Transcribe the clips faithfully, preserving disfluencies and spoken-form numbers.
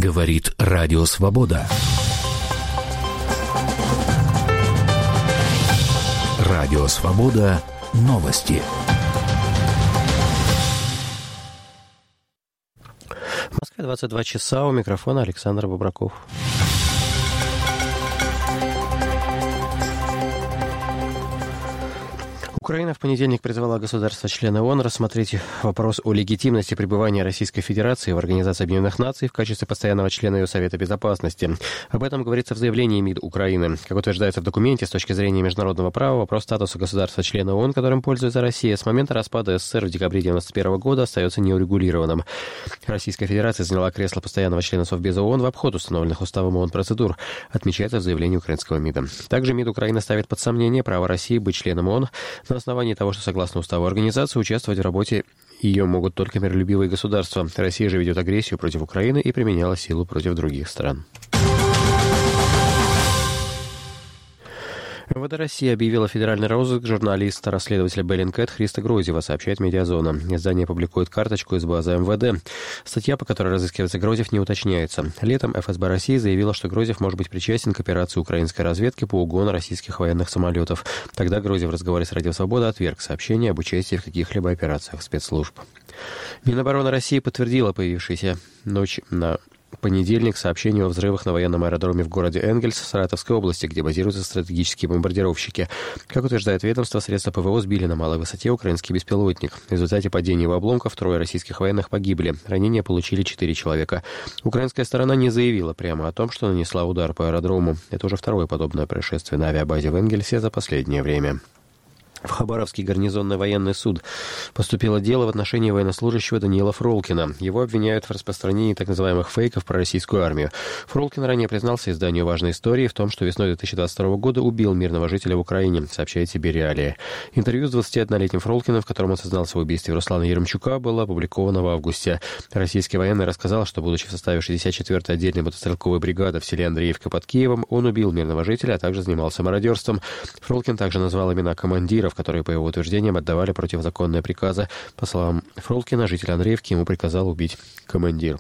Говорит Радио Свобода. Радио Свобода. Новости. В Москве двадцать два часа. У микрофона Александр Бобраков. Украина в понедельник призвала государства-члены ООН рассмотреть вопрос о легитимности пребывания Российской Федерации в Организации Объединенных Наций в качестве постоянного члена ее Совета Безопасности. Об этом говорится в заявлении МИД Украины. Как утверждается в документе, с точки зрения международного права, вопрос статуса государства-члена ООН, которым пользуется Россия, с момента распада СССР в декабре девяносто первого года остается неурегулированным. Российская Федерация заняла кресло постоянного члена Совбеза ООН в обход установленных уставом ООН процедур, отмечается в заявлении украинского МИДа. Также МИД Украины ставит под сомнение право России быть членом ООН на основании того, что, согласно уставу организации, участвовать в работе ее могут только миролюбивые государства. Россия же ведет агрессию против Украины и применяла силу против других стран. МВД России объявила федеральный розыск журналиста-расследователя Bellingcat Христа Грозева, сообщает Медиазона. Издание публикует карточку из базы МВД. Статья, по которой разыскивается Грозев, не уточняется. Летом ФСБ России заявила, что Грозев может быть причастен к операции украинской разведки по угону российских военных самолетов. Тогда Грозев в разговоре с Радио Свобода отверг сообщение об участии в каких-либо операциях спецслужб. Минобороны России подтвердила появившуюся ночь на понедельник сообщение о взрывах на военном аэродроме в городе Энгельс Саратовской области, где базируются стратегические бомбардировщики. Как утверждает ведомство, средства ПВО сбили на малой высоте украинский беспилотник. В результате падения его обломков трое российских военных погибли. Ранения получили четыре человека. Украинская сторона не заявила прямо о том, что нанесла удар по аэродрому. Это уже второе подобное происшествие на авиабазе в Энгельсе за последнее время. В Хабаровский гарнизонный военный суд поступило дело в отношении военнослужащего Даниила Фролкина. Его обвиняют в распространении так называемых фейков про российскую армию. Фролкин ранее признался изданию «Важной истории» в том, что весной две тысячи двадцать второго года убил мирного жителя в Украине, сообщает себе «Реалии». Интервью с двадцатиоднолетним Фролкиным, в котором он сознался в убийстве Руслана Еремчука, было опубликовано в августе. Российский военный рассказал, что, будучи в составе шестьдесят четвёртой отдельной мотострелковой бригады в селе Андреевка под Киевом, он убил мирного жителя, а также занимался мародерством. Фролкин также назвал имена командиров, которые, по его утверждениям, отдавали противозаконные приказы. По словам Фролкина, житель Андреевки ему приказал убить командир.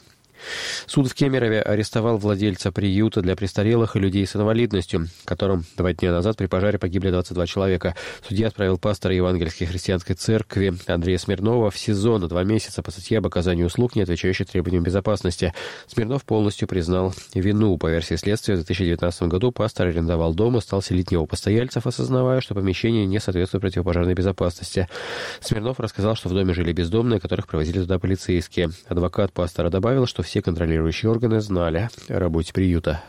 Суд в Кемерове арестовал владельца приюта для престарелых и людей с инвалидностью, в котором два дня назад при пожаре погибли двадцать два человека. Судья отправил пастора Евангельской христианской церкви Андрея Смирнова в СИЗО на два месяца по статье об оказании услуг, не отвечающих требованиям безопасности. Смирнов полностью признал вину. По версии следствия, в две тысячи девятнадцатом году пастор арендовал дом и стал селить в него постояльцев, осознавая, что помещение не соответствует противопожарной безопасности. Смирнов рассказал, что в доме жили бездомные, которых провозили туда полицейские. Адвокат пастора добавил, что все Все контролирующие органы знали о работе приюта.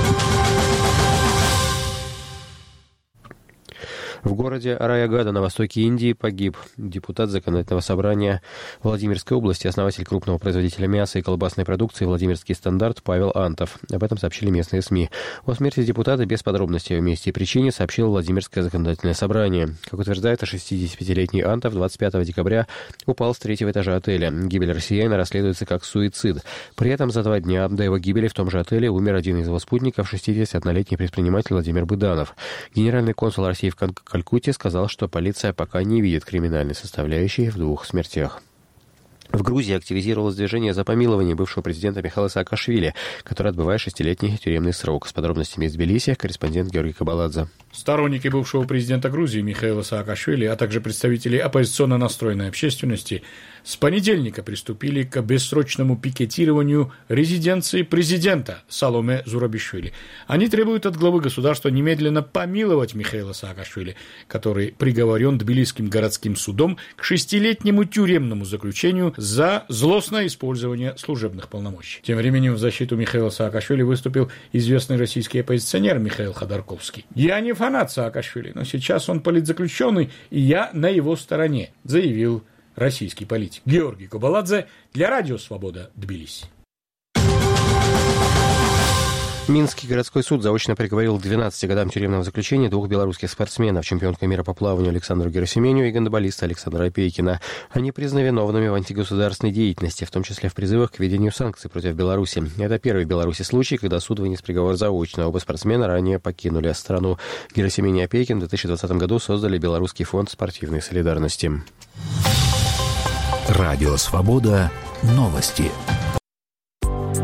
В городе Райагада на востоке Индии погиб депутат Законодательного собрания Владимирской области, основатель крупного производителя мяса и колбасной продукции «Владимирский стандарт» Павел Антов. Об этом сообщили местные СМИ. О смерти депутата без подробностей о месте и причине сообщило Владимирское Законодательное собрание. Как утверждает шестидесятипятилетний Антов, двадцать пятого декабря упал с третьего этажа отеля. Гибель россиянина расследуется как суицид. При этом за два дня до его гибели в том же отеле умер один из его спутников, шестидесятиоднолетний предприниматель Владимир Быданов. Генеральный консул России в Калькутте сказал, что полиция пока не видит криминальной составляющей в двух смертях. В Грузии активизировалось движение за помилование бывшего президента Михаила Саакашвили, который отбывает шестилетний тюремный срок. С подробностями из Тбилиси корреспондент Георгий Кабаладзе. Сторонники бывшего президента Грузии Михаила Саакашвили, а также представители оппозиционно настроенной общественности с понедельника приступили к бессрочному пикетированию резиденции президента Саломе Зурабишвили. Они требуют от главы государства немедленно помиловать Михаила Саакашвили, который приговорен Тбилисским городским судом к шестилетнему тюремному заключению за злостное использование служебных полномочий. Тем временем в защиту Михаила Саакашвили выступил известный российский оппозиционер Михаил Ходорковский. «Я не фанат Саакашвили, но сейчас он политзаключенный, и я на его стороне», заявил российский политик. Георгий Кабаладзе для Радио Свобода, Тбилиси. Минский городской суд заочно приговорил к двенадцати годам тюремного заключения двух белорусских спортсменов, чемпионку мира по плаванию Александру Герасименю и гандболиста Александра Опейкина. Они признаны виновными в антигосударственной деятельности, в том числе в призывах к введению санкций против Беларуси. Это первый в Беларуси случай, когда суд вынес приговор заочно. Оба спортсмена ранее покинули страну. Герасименю и Опейкин в две тысячи двадцатом году создали Белорусский фонд спортивной солидарности. Радио Свобода. Новости.